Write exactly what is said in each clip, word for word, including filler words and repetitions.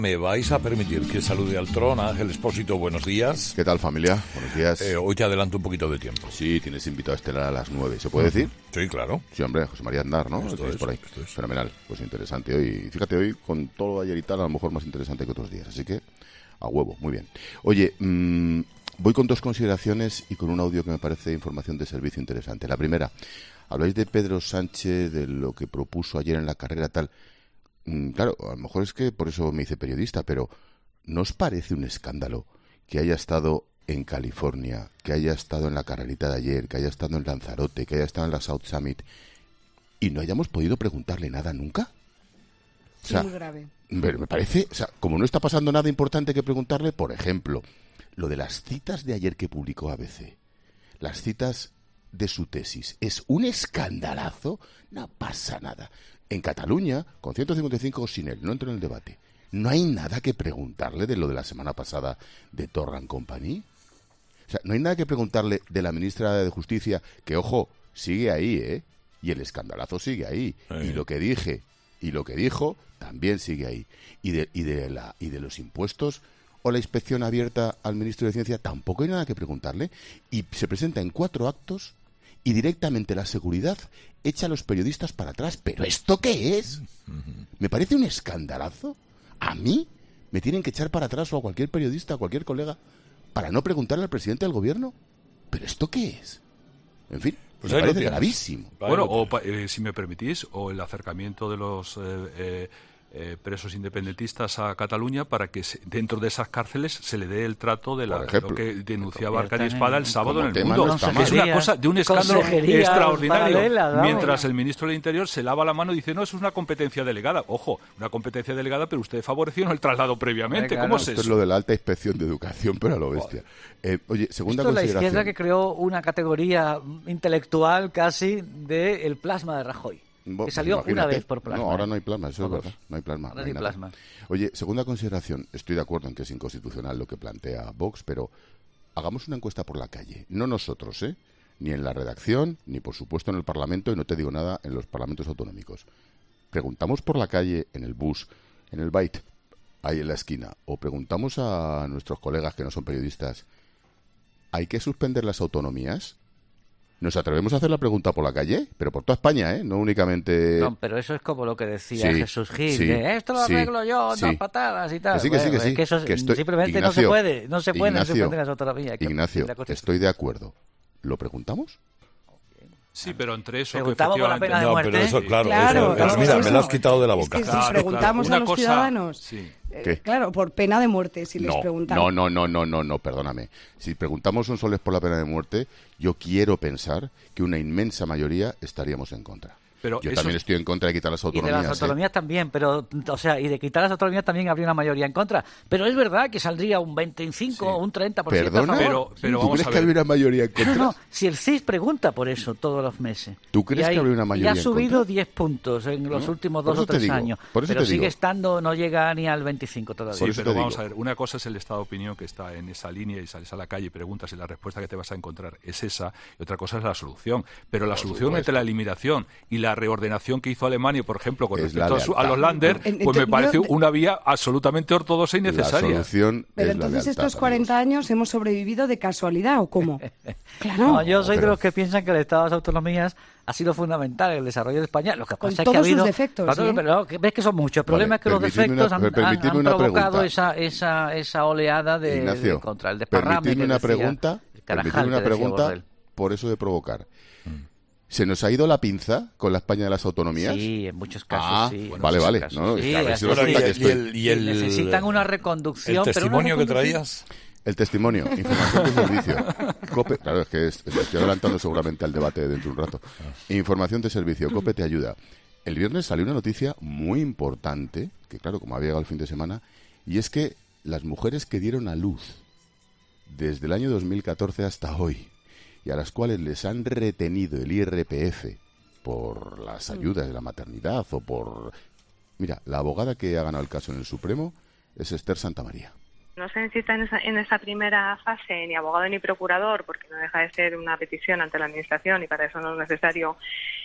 Me vais a permitir que salude al Tron, Ángel Expósito, buenos días. ¿Qué tal, familia? Buenos días. Eh, hoy te adelanto un poquito de tiempo. Sí, tienes invitado a estelar a las nueve, ¿se puede decir? Sí, claro. Sí, hombre, José María Aznar, ¿no? Esto es, por ahí. esto es. Fenomenal, pues interesante hoy. Fíjate, hoy con todo lo de ayer y tal, a lo mejor más interesante que otros días, así que a huevo, muy bien. Oye, mmm, voy con dos consideraciones y con un audio que me parece información de servicio interesante. La primera, habláis de Pedro Sánchez, de lo que propuso ayer en la carrera tal. Mm, claro, a lo mejor es que por eso me hice periodista, pero ¿no os parece un escándalo que haya estado en California, que haya estado en la carrerita de ayer, que haya estado en Lanzarote, que haya estado en la South Summit y no hayamos podido preguntarle nada nunca? O sea, sí, muy grave. Me, me parece, o sea, como no está pasando nada importante que preguntarle, por ejemplo, lo de las citas de ayer que publicó A B C, las citas de su tesis, es un escandalazo, no pasa nada. En Cataluña, con ciento cincuenta y cinco sin él, no entro en el debate. ¿No hay nada que preguntarle de lo de la semana pasada de Torra and Company? O sea, no hay nada que preguntarle de la ministra de Justicia, que, ojo, sigue ahí, ¿eh? Y el escandalazo sigue ahí. Sí. Y lo que dije, y lo que dijo, también sigue ahí. Y de, y de, la, y de los impuestos o la inspección abierta al ministro de Ciencia, tampoco hay nada que preguntarle. Y se presenta en cuatro actos y directamente la seguridad echa a los periodistas para atrás. ¿Pero esto qué es? Me parece un escandalazo. ¿A mí me tienen que echar para atrás o a cualquier periodista, a cualquier colega, para no preguntarle al presidente del gobierno? ¿Pero esto qué es? En fin, pues me parece gravísimo. Bueno, o eh, si me permitís, o el acercamiento de los eh, eh, eh, presos independentistas a Cataluña para que se, dentro de esas cárceles se le dé el trato de la, lo que denunciaba Arcadio Espada el sábado en el Mundo. No que es una cosa de un escándalo extraordinario. Mientras el ministro del Interior se lava la mano y dice, no, eso es una competencia delegada. Ojo, una competencia delegada, pero usted favoreció el traslado previamente. ¿Cómo es eso? Esto es lo de la alta inspección de educación, pero a lo bestia. Eh, oye, segunda Esto es consideración. la izquierda que creó una categoría intelectual casi del plasma de Rajoy. Bo, que salió imagínate. Una vez por plasma. No, ahora no hay plasma, eso es verdad. No hay plasma. Ahora no hay hay plasma. Oye, segunda consideración. Estoy de acuerdo en que es inconstitucional lo que plantea Vox, pero hagamos una encuesta por la calle. No nosotros, ¿eh? Ni en la redacción, ni por supuesto en el Parlamento, y no te digo nada en los parlamentos autonómicos. Preguntamos por la calle, en el bus, en el Byte, ahí en la esquina, o preguntamos a nuestros colegas que no son periodistas, ¿hay que suspender las autonomías? ¿Nos atrevemos a hacer la pregunta por la calle? Pero por toda España, ¿eh? No únicamente... No, pero eso es como lo que decía sí, Jesús Gil, sí, de esto lo arreglo sí, yo, sí. dos patadas y tal. Que sí, que sí, que bueno, sí. Es que eso que estoy... simplemente Ignacio, no se puede, no se pueden Ignacio, suspender las autonomías. Ignacio, estoy de acuerdo. ¿Lo preguntamos? Sí, pero entre eso... Preguntamos por la pena de no, muerte. pero eso, claro, Claro, eso, claro, eso, mira, eso. me lo has quitado de la boca. Es que si Claro, preguntamos claro. a Una los cosa- ciudadanos, sí. eh, ¿Qué? claro, por pena de muerte, si les No, preguntamos. no, no, no, no, no, no, perdóname. Si preguntamos un soles por la pena de muerte, yo quiero pensar que una inmensa mayoría estaríamos en contra. Pero yo eso también es- estoy en contra de quitar las Y de autonomías. las autonomías ¿eh? también, pero, o sea, y de quitar las autonomías también habría una mayoría en contra. Pero es verdad que saldría un veinticinco o un treinta por ciento ¿Perdona? a favor. Pero- pero ¿Tú vamos crees a que ver. habría una mayoría en No, contra? no, si el C I S pregunta por eso todos los meses. ¿Tú crees Y hay- que habría una mayoría Y ha en subido contra? diez puntos en los ¿No? últimos Por dos o eso te tres digo, años. por eso Pero te sigue digo. estando, no llega ni al veinticinco todavía. Sí, Por eso pero te vamos digo. a ver, una cosa es el estado de opinión que está en esa línea y sales a la calle y preguntas y la respuesta que te vas a encontrar es esa, y otra cosa es la solución. Pero la Por solución supuesto. entre la eliminación y la reordenación que hizo Alemania, por ejemplo, con Es la respecto a, su- a lealtad. los Lander, En- pues me ento- parece yo- una vía absolutamente ortodoxa y La necesaria. solución Pero es la entonces lealtad, estos cuarenta amigos. años hemos sobrevivido de casualidad, ¿o cómo? Claro. No, yo soy pero- de los que piensan que el Estado de las Autonomías ha sido fundamental en el desarrollo de España. Lo que Con pasa es que todos ha sus habido... defectos, Claro, ¿eh? pero que- ves que son muchos. El problema Vale, es que los permitidme defectos una- han, han- permitidme han una provocado pregunta. esa, esa, esa oleada de, Ignacio, de contra el desparrame. permitidme que una decía pregunta, el Carajal, permitidme una que decía pregunta Borrell. por eso de provocar. ¿Se nos ha ido la pinza con la España de las autonomías? Sí, en muchos casos, Ah, sí. en vale, muchos vale. casos. No, Sí, es que a ver así si os es. Bueno, y, cuenta que el- y estoy- el, y el- Necesitan una reconducción. el pero una testimonio que reconducción- traías. El testimonio, información de servicio. COPE, claro, es que es- estoy adelantando seguramente al debate dentro de un rato. Información de servicio, COPE te ayuda. El viernes salió una noticia muy importante, que claro, como había llegado el fin de semana, y es que las mujeres que dieron a luz desde el año dos mil catorce hasta hoy, y a las cuales les han retenido el I R P F por las ayudas de la maternidad o por... Mira, la abogada que ha ganado el caso en el Supremo es Esther Santamaría. No se necesita en esa, en esa primera fase ni abogado ni procurador, porque no deja de ser una petición ante la Administración y para eso no es necesario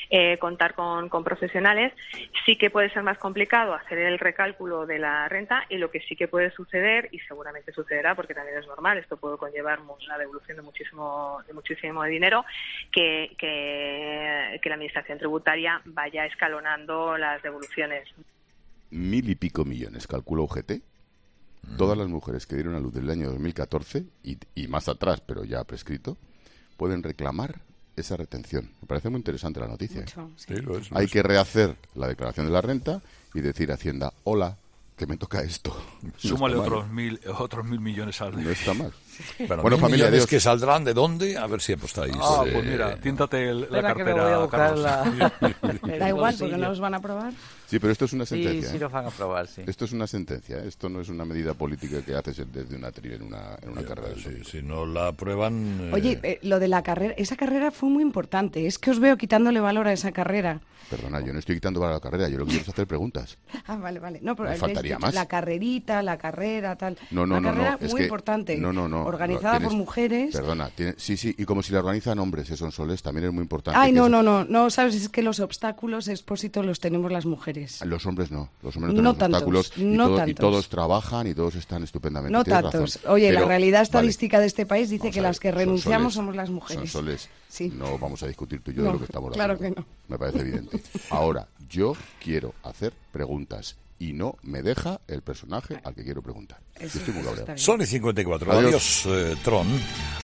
eh, contar con, con profesionales. Sí que puede ser más complicado hacer el recálculo de la renta, y lo que sí que puede suceder, y seguramente sucederá porque también es normal, esto puede conllevar la devolución de muchísimo de muchísimo dinero, que, que, que la Administración Tributaria vaya escalonando las devoluciones. Mil y pico millones, calcula U G T. Mm. Todas las mujeres que dieron a luz del año dos mil catorce, y, y más atrás, pero ya prescrito, pueden reclamar esa retención. Me parece muy interesante la noticia. Mucho, sí. Sí, lo es, lo Hay es. que rehacer la declaración de la renta y decir a Hacienda, hola, que me toca esto. Súmale no otros mil otros mil millones al No está mal. Bueno, bueno familia, Dios. Que saldrán de dónde, a ver si apostáis. Ah, pues mira, tiéntate el, la cartera, que me voy a buscar la... Da igual, porque no los van a aprobar. Sí, pero esto es una sentencia. Sí, sí, ¿eh? los van a aprobar, sí. Esto es una sentencia, ¿eh? Esto no es una medida política que haces desde una trivia en una, en una sí, carrera. Sí, si no la aprueban... Eh... Oye, eh, lo de la carrera, esa carrera fue muy importante. Es que os veo quitándole valor a esa carrera. Perdona, yo no estoy quitando valor a la carrera, yo lo que quiero es hacer preguntas. Ah, vale, vale. No, pero me faltaría más. La carrerita, la carrera, tal. No, no, una no, carrera no, es muy que, importante. No, no, no. Organizada tienes, por mujeres. Perdona, tiene, sí, sí, y como si la organizan hombres, eso en Soles también es muy importante. Ay, no, es, no, no, no, sabes, es que los obstáculos, Expósito, los tenemos las mujeres. Los hombres no, los hombres no tenemos no tantos, obstáculos y, no todo, tantos. y todos trabajan y todos están estupendamente. No Tienes tantos. razón. Oye, Pero, la realidad estadística vale, de este país dice que las que renunciamos son somos las mujeres. Son Soles. Sí. No vamos a discutir tú y yo no, de lo que estamos claro hablando. que no. Me parece evidente. Ahora, yo quiero hacer preguntas y no me deja el personaje al que quiero preguntar. Eso, estoy muy cabreado. Son y cincuenta y cuatro. Adiós, Adiós eh, Tron.